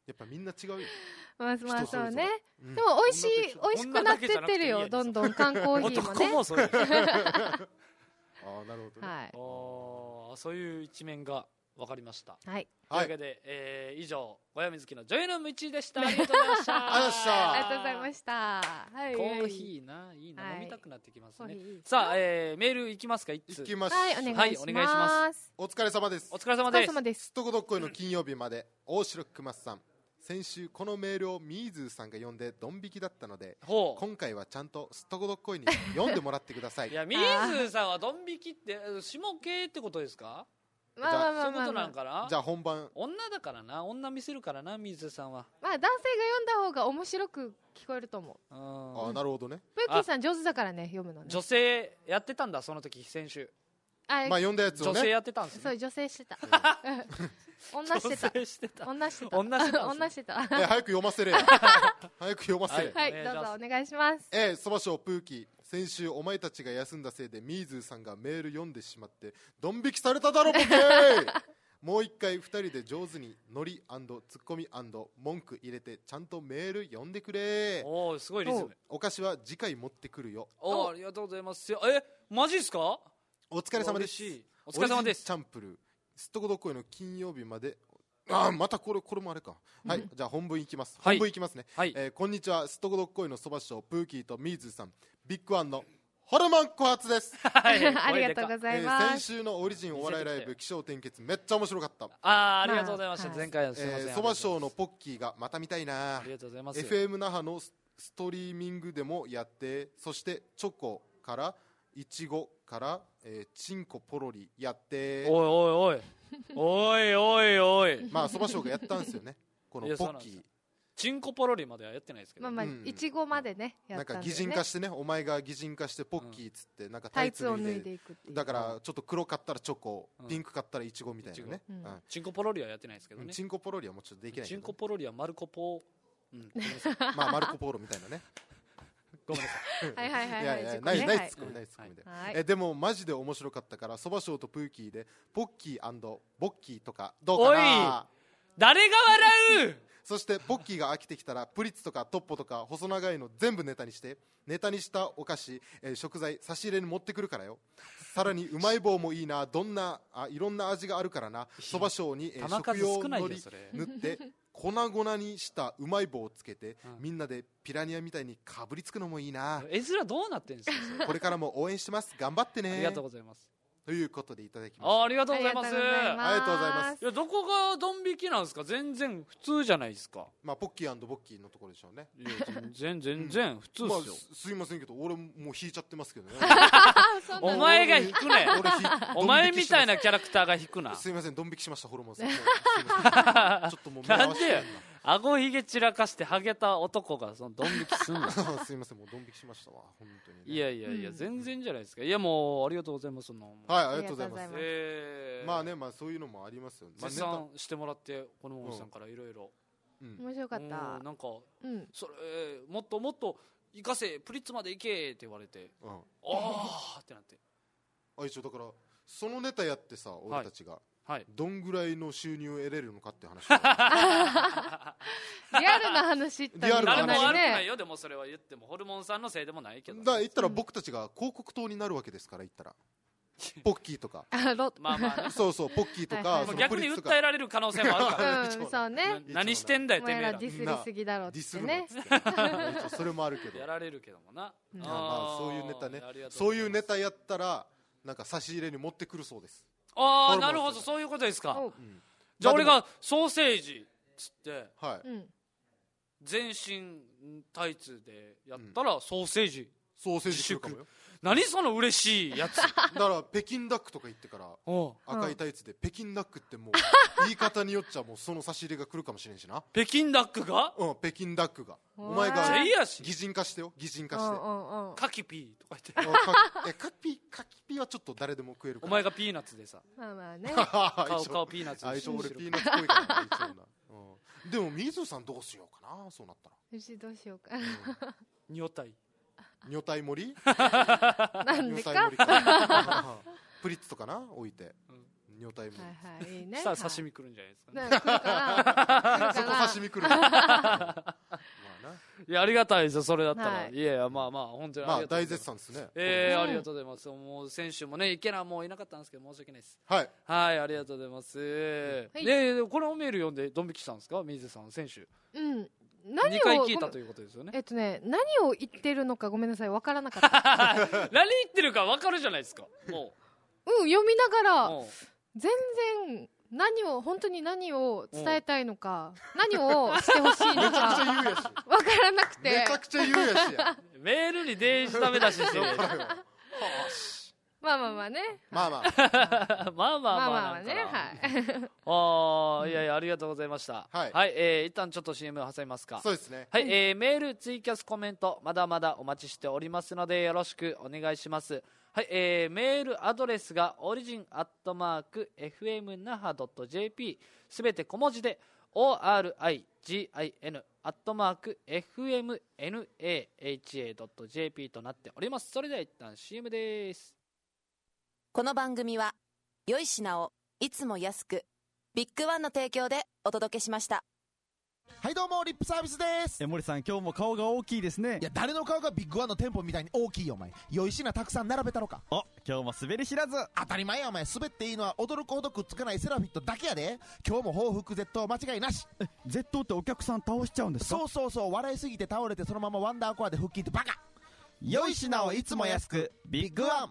やっぱみんな違うよ。 まあそうね。でも美味しくなってってるよ。どんどん缶コーヒーもね。 男もそうです。 なるほどね。 はい。 そういう一面が分かりました。 はい。 というわけで、以上小山瑞希の女優の道でした。ありがとうございました。 ありがとうございました。はい。 コーヒーないいな、飲みたくなってきますね。さあ、メールいきますか。 いきます。 はい、お願いします。 お疲れ様です。 お疲れ様です。 すっとこどっこいの金曜日まで大城くまさん。先週このメールをミーズーさんが読んでドン引きだったので、今回はちゃんとすっとこどっこいに読んでもらってください。 いや、ミーズーさんはドン引きって下系ってことですか？そういうことなんかな。 じゃあ本番女だからな、女見せるからな、ミーズーさんは。 まあ男性が読んだ方が面白く聞こえると思う。 あ、なるほどね。 プーキーさん上手だからね、読むのね。 女性やってたんだ、その時先週。 まあ読んだやつをね。 女性やってたんですね。 そう、女性してた。女してた。女してた。 早く読ませれ。早く読ませれ。 はい、どうぞお願いします。 そばしょうプーキー。先週お前たちが休んだせいでミーズーさんがメール読んでしまってドン引きされただろボケー。もう一回2人で上手にノリ&ツッコミ&文句入れてちゃんとメール読んでくれ。 おー、すごいリズム。 お菓子は次回持ってくるよ。 おー、ありがとうございます。マジっすか？ お疲れ様です。 お疲れ様です。 チャンプルすっとこどっこいの金曜日まで。またこれもあれか。はい、じゃあ本文いきます。本文いきますね。こんにちは、すっとこどっこいのそば師匠プーキーとミーズーさん、ビッグワンのホルモン小発です。 ありがとうございます。 先週のオリジンお笑いライブ起承転結めっちゃ面白かった。 ありがとうございました。前回のすいません。 そば師匠のポッキーがまた見たいな。 ありがとうございます。 FM 那覇のストリーミングでもやって、そしてチョコからいちごからチンコポロリやって。 おいまあそば師匠がやったんですよね、このポッキー。 チンコポロリまではやってないですけど、 まあいちごまでねやったんだよね。 なんか擬人化してね、お前が擬人化してポッキーっつってなんかタイツを脱いでいくっていう。 だからちょっと黒かったらチョコ、ピンクかったらいちごみたいなね。 チンコポロリはやってないですけどね。 チンコポロリはもうちょっとできない。 チンコポロリはマルコポまあマルコポーロみたいなね。 ごめんなさい。はいないツッコミで。でもマジで面白かったからそばしょうとプーキーでポッキー&ボッキーとかどうかな。 おい、誰が笑う。 そしてポッキーが飽きてきたらプリッツとかトッポとか細長いの全部ネタにしてネタにしたお菓子、食材差し入れに持ってくるからよ。さらにうまい棒もいいな、いろんな味があるからな。そばしょうに食用のり塗って粉々にしたうまい棒をつけて、みんなでピラニアみたいにかぶりつくのもいいな。 絵面どうなってんですか。 これからも応援してます。頑張ってね。 ありがとうございます。 ということでいただきました。 ありがとうございます。 ありがとうございます。 いや、どこがドン引きなんですか。全然普通じゃないですか。 まあポッキー&ボッキーのところでしょうね。 いや全然普通ですよ。 すいませんけど俺もう引いちゃってますけどね。 お前が引くね。お前みたいなキャラクターが引くな。 すいません、ドン引きしました。ホルモンさん。ちょっともうなんで顎ひげ散らかしてハゲた男がそのドン引きすんの。 すいません、もうドン引きしましたわ本当に、ね。 いや全然じゃないですか。いやもうありがとうございます。 はい、ありがとうございます。 まあね、 まあそういうのもありますよね。 絶賛してもらってホルモンさんからいろいろ面白かった。 なんかそれもっともっと行かせ、プリッツまで行けって言われて、ああってなって。 一応だからそのネタやってさ、俺たちがどんぐらいの収入を得れるのかって話。 リアルな話って誰も悪くないよ。でもそれは言ってもホルモンさんのせいでもないけど。 言ったら僕たちが広告塔になるわけですから。言ったらポッキーとかまあそうポッキーとか逆に訴えられる可能性もあるから。 そうね。 何してんだよてめえら。 ディスりすぎだろってね。 それもあるけど。 やられるけどもな。 まあそういうネタね。そういうネタやったらなんか差し入れに持ってくるそうです。 ああ、なるほど、そういうことですか。じゃあ俺がソーセージつって全身タイツでやったらソーセージ来るかもよ。 何その嬉しいやつ。 だから北京ダックとか言ってから赤いタイツで北京ダックってもう言い方によっちゃもうその差し入れが来るかもしれんしな。 北京ダックが北京ダックがお前が擬人化してよ。擬人化してカキピーとか言ってカキピーはちょっと誰でも食えるから。 お前がピーナッツでさ。 まあね。 顔ピーナッツ。 一応俺ピーナッツっぽいからな。でも水さんどうしようかな。そうなったらどうしようか。 女体女体盛りなんでか。 プリッツとかな置いてニョタイム。 はいはい、いいね。 したら刺身来るんじゃないですかね。 来るかな。 そこ刺身来る。まあな。 いや、ありがたいですよ、それだったら。いや、まあまあ、本当にまあ、大絶賛ですね。 ありがとうございます。もう、先週もね、いけな、もういなかったんですけど、申し訳ないです。 はい。 はい、ありがとうございます。このメール読んで、ドン引きしたんですか、水さん、先週。 うん。 2回聞いたということですよね。 何を言ってるのかごめんなさい、分からなかった。 何言ってるか分かるじゃないですか。もう。読みながら、全然、本当に何を伝えたいのか、何をしてほしいのか、分からなくて。 めちゃくちゃ言うやしや。 メールにデージダメ出ししてる。 まあまあまあね。 まあまあ。 まあまあね。 はい。いやいや、ありがとうございました。はい。一旦ちょっと CM を挟みますか。 そうですね。 はい。メール、ツイキャス、コメント、まだまだお待ちしておりますので、よろしくお願いします。はい。メールアドレスが origin@fmnaha.jp すべて小文字で origin@fmnaha.jp となっております。それでは一旦 CM です。 この番組は良い品をいつも安くビッグワンの提供でお届けしました。 はいどうもリップサービスです。 森さん今日も顔が大きいですね。 いや誰の顔がビッグワンの店舗みたいに大きいよお前。良い品たくさん並べたのか。 今日も滑り知らず。 当たり前やお前。滑っていいのは驚くほどくっつかないセラフィットだけやで。今日も報復絶倒間違いなし。 絶倒ってお客さん倒しちゃうんですか。 そう笑いすぎて倒れてそのままワンダーコアで腹筋ってバカ。 良い品をいつも安くビッグワン。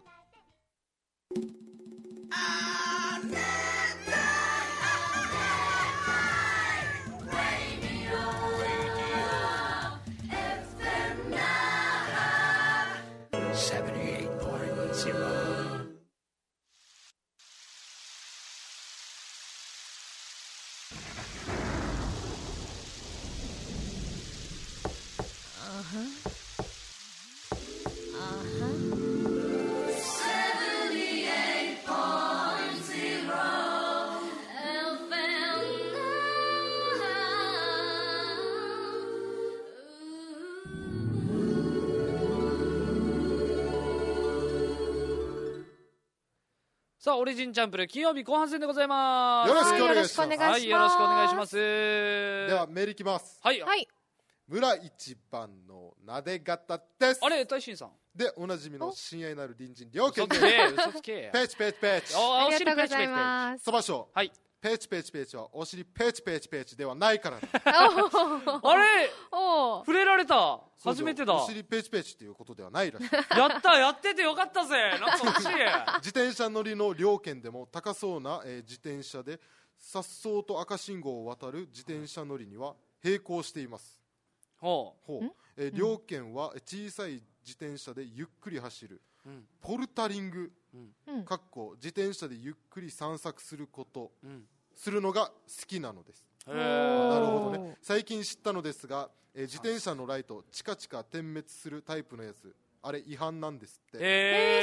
さあ、オリジンチャンプル金曜日後半戦でございます。 よろしくお願いします。 はい、よろしくお願いします。 では、メールいきます。 はい。 村一番のなで方です。 あれ、大臣さん。 で、おなじみの親愛なる隣人、両家で。 嘘つけ。 ペチペチペチ。 ありがとうございます。 そばしょう。 はい。 ペチペチペチはお尻ペチペチペチではないからね。 あれ触れられた。初めてだ。 お尻ペチペチっていうことではないらしい。 やっててよかったぜ。なんか欲しい。 自転車乗りの両県でも高そうな、自転車で颯爽と赤信号を渡る自転車乗りには並行しています。両県は小さい自転車でゆっくり走る、ポルタリング、自転車でゆっくり散策すること、するのが好きなのです。なるほどね。最近知ったのですが、自転車のライトチカチカ点滅するタイプのやつ、あれ違反なんですって。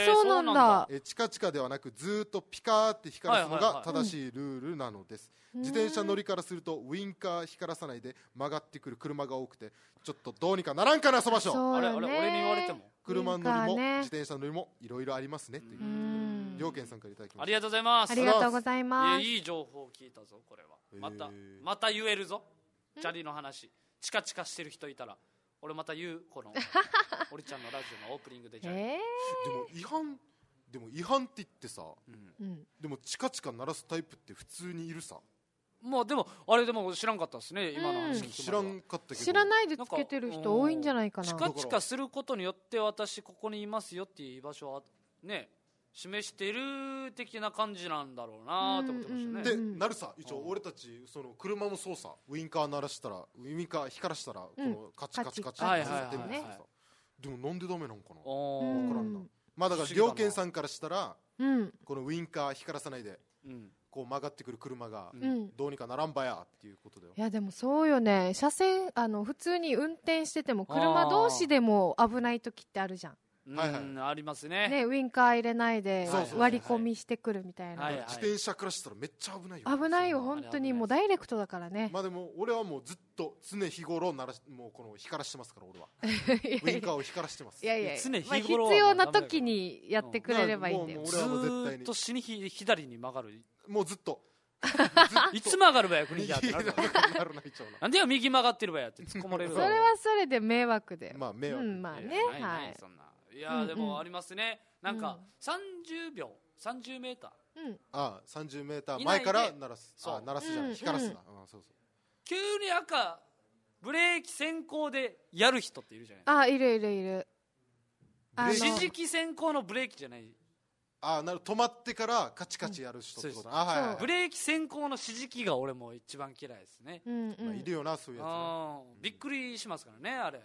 そうなんだ。 チカチカではなくずっとピカーって光らすのが正しいルールなのです。自転車乗りからするとウインカー光らさないで曲がってくる車が多くて、ちょっとどうにかならんかなそばしょ。 あれ俺に言われても車乗りも自転車乗りもいろいろありますねという両県さんからいただきました。 ありがとうございます。 ありがとうございます。 いい情報を聞いたぞこれは。また言えるぞ。チャリの話チカチカしてる人いたら俺また言う。このおりちゃんのラジオのオープニングで。 でも違反って言ってさ、でもチカチカ鳴らすタイプって普通にいるさ。 まあでもあれでも知らんかったですね今の話。 知らんかったけど知らないでつけてる人多いんじゃないかな。 チカチカすることによって私ここにいますよっていう居場所はね示してる的な感じなんだろうなって思ってましたね。 でなるさ。一応俺たちその車もそうさ、ウインカー鳴らしたらウインカー光らしたらこのカチカチカチってなってるんですさ。でもなんでダメなんかな分からんな。まあだから両県さんからしたらこのウインカー光らさないでこう曲がってくる車がどうにかならんばやっていうことだよ。 いやでもそうよね。車線普通に運転してても車同士でも危ない時ってあるじゃん。 ありますね。 ね、ウインカー入れないで割り込みしてくるみたいな。 自転車からしたらめっちゃ危ないよ。 危ないよ本当に、もうダイレクトだからね。 まあでも俺はもうずっと常日頃もうこの光らしてますから俺は。ウインカーを光らしてます。 いやいや、 常日必頃要な時にやってくれればいいんだよ。 俺はもう絶対に。 ずっと死に左に曲がる。 もうずっと。 いつ曲がるばや国にあってなるなんでよ右曲がってるばやって突っ込まれる。 それはそれで迷惑で。 まあ迷惑。 まあね、はい。 いやでもありますね。なんか30秒30メーター。 ああ30メーター前から鳴らす。鳴らすじゃない、光らすな。そうそう。 急に赤ブレーキ先行でやる人っているじゃない。 あ、いるいるいる。 指示器先行のブレーキじゃない。 止まってからカチカチやる人ってことだ。 ブレーキ先行の指示器が俺も一番嫌いですね。 いるよなそういうやつ。 びっくりしますからねあれ。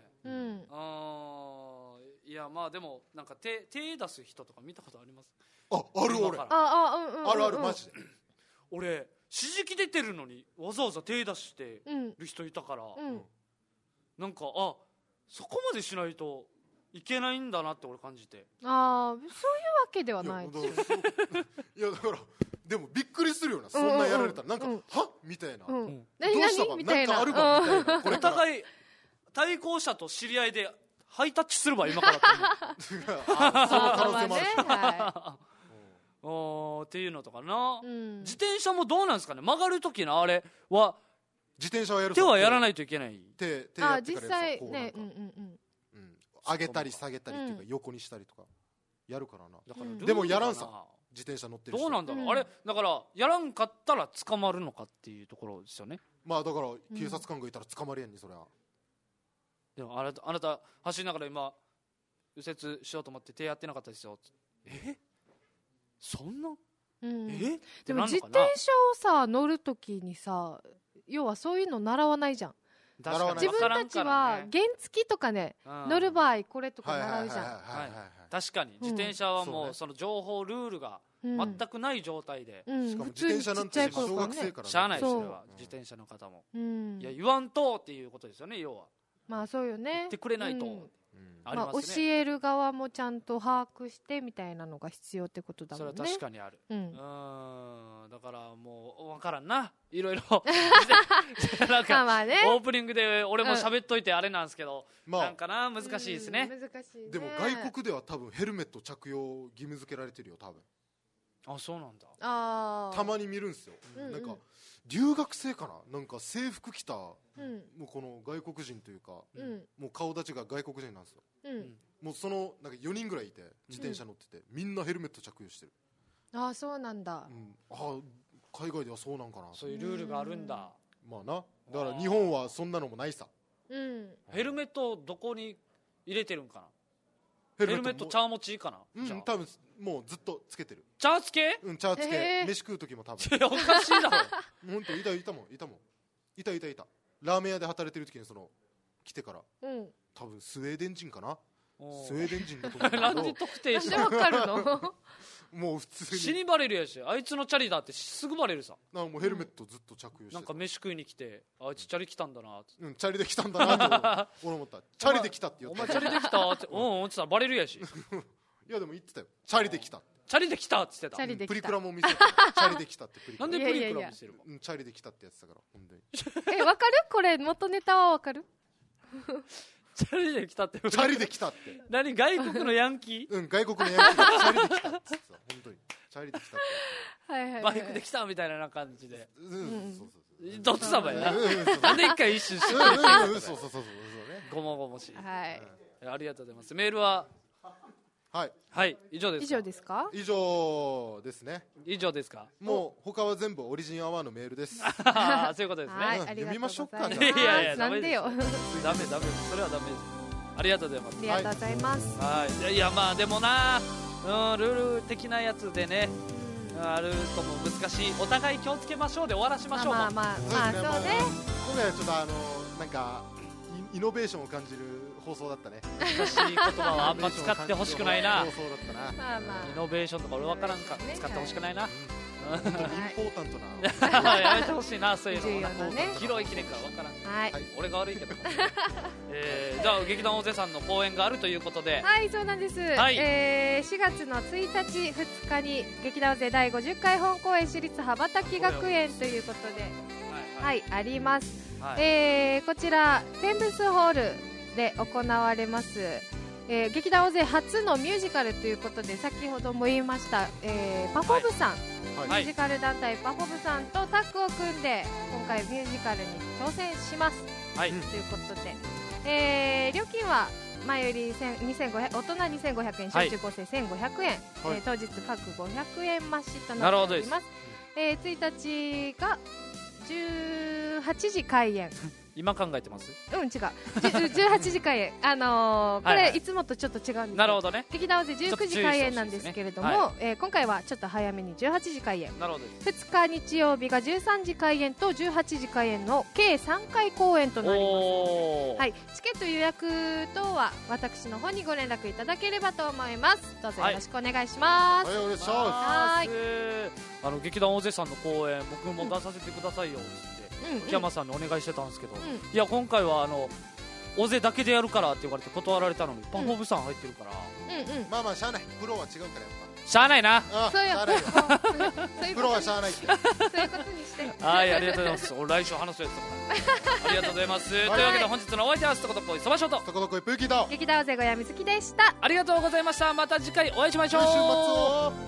いやまあでもなんか手出す人とか見たことあります。 ある俺。あるマジで。 俺指示器出てるのにわざわざ手出してる人いたから、なんかそこまでしないといけないんだなって俺感じて。 そういうわけではない。 いやだからでもびっくりするよな、そんなやられたらなんかはみたいな。どうしたかなんかあるばみたいな。 お互い対向車と知り合いでハイタッチするば今からってその可能性もあるし。っていうのとかな。自転車もどうなんですかね、曲がる時のあれは自転車はやる手はやらないといけない。 手やって実際ね、 上げたり下げたりっていうか横にしたりとかやるからな。でもやらんさ自転車乗ってる人。 どうなんだろうあれ。だからやらんかったら捕まるのかっていうところですよね。 まあだから警察官がいたら捕まりやんにそれは。 でもあなた走りながら今右折しようと思って手やってなかったですよ。そんなでも自転車をさ乗るときにさ、要はそういうの習わないじゃん。自分たちは原付とかね乗る場合これとか習うじゃん。 確かに自転車はもうその情報ルールが全くない状態で、 しかも自転車なんて小学生からしゃあないですよ自転車の方も。いや言わんとっていうことですよね要は。 まあそうよね。 言ってくれないと。 教える側もちゃんと把握してみたいなのが必要ってことだもんね。 それは確かにある。だからもう分からんないろいろなんかオープニングで俺も喋っといてあれなんですけど、なんかな難しいですね。 でも外国では多分ヘルメット着用義務付けられてるよ多分。 そうなんだ。 たまに見るんですよ。なんか留学生かな、なんか制服着たもうこの外国人というか、もう顔立ちが外国人なんですよ。もうそのなんか4人ぐらいいて自転車乗ってて、みんなヘルメット着用してる。 そうなんだ。 海外ではそうなんかな。 そういうルールがあるんだ。 まあな、だから日本はそんなのもないさ。 ヘルメットどこに入れてるんかな。ヘルメット茶持ちかな。 多分もうずっとつけてる。 茶つけ？ 茶つけ。飯食う時も多分。 おかしいだろ。 本当いたもん。ラーメン屋で働いてる時に来てから多分スウェーデン人かな。スウェーデン人だと思うけど。 なんで特定してわかるの？ もう普通に死にバレるやし、あいつのチャリだってすぐバレるさ。 もうヘルメットずっと着用して、 なんか飯食いに来てあいつチャリ来たんだなって。 チャリで来たんだなって俺思った。チャリで来たって言った。 お前チャリで来たって思ってたらバレるやし。 いやでも言ってたよ、チャリで来た。 チャリで来たって言ってた。 プリクラも見せてチャリで来たってプリクラ。 なんでプリクラ見せるの？ チャリで来たってやつだから本当に。わかる？これ元ネタはわかる？ チャリで来たって。 チャリで来たって。 何外国のヤンキー？外国のヤンキーがチャリで来たって言ってた。本当に。チャリで来たって。 バイクで来たみたいな感じで。どっちだばや。なんで一回一瞬知ってる。 そう。 ごもごもしい。 はい。 ありがとうございます。メールは。はい、以上です。 以上ですか？ 以上ですね。 以上ですか？ もう他は全部オリジンアワーのメールです。 そういうことですね。 読みましょうか。 いやなんでよ。 ダメそれはダメです。ありがとうございます。 ありがとうございます。 はい。いやまあでもな、ルール的なやつでね、あるとも難しい。お互い気をつけましょうで終わらしましょう。 まあそうね。 今回はちょっとなんかイノベーションを感じる放送だったね。 難しい言葉はあんま使ってほしくないな。 放送だったな。 イノベーションとか俺分からんか使ってほしくないな。 本当にインポータントなやめてほしいな、そういうの。 重要なね。 広い記念からわからん。 はい。 俺が悪いけど。じゃあ劇団大勢さんの公演があるということで。 はい、そうなんです。4月の1日、2日に劇団大勢第50回本公演私立羽ばたき学園ということで、はい、あります。こちら天ブスホールで行われます。劇団大勢初のミュージカルということで、先ほども言いました、パフォブさん、ミュージカル団体パフォブさんとタッグを組んで今回ミュージカルに挑戦します、ということで、料金は前より2500、大人2500円、小中高生1500円、当日各500円増しとなっております。1日が18時開演。 今考えてます？ うん、違う。18時開演。これいつもとちょっと違うんです。 なるほどね。 劇団大勢19時開演なんですけれども、今回はちょっと早めに18時開演。 なるほど。 2日日曜日が13時開演と18時開演の計3回公演となります。はい、チケット予約等は私の方にご連絡いただければと思います。どうぞよろしくお願いします。 はい、お願いします。劇団大勢さんの公演、僕も出させてくださいよって木山さんにお願いしてたんですけど、いや今回は大勢だけでやるからって言われて断られたのに、パフォブさん入ってるから、 まあまあしゃあない、プロは違うからやっぱしゃあないな、 そうよ、 プロはしゃあないって、 そういうことにして。 はい、ありがとうございます。俺来週話すやつだからありがとうございます。というわけで本日のお相手はすとことこいそばしょうととことこいプーキーと劇団大勢小山みずきでした。 ありがとうございました。また次回お会いしましょう。 来週末を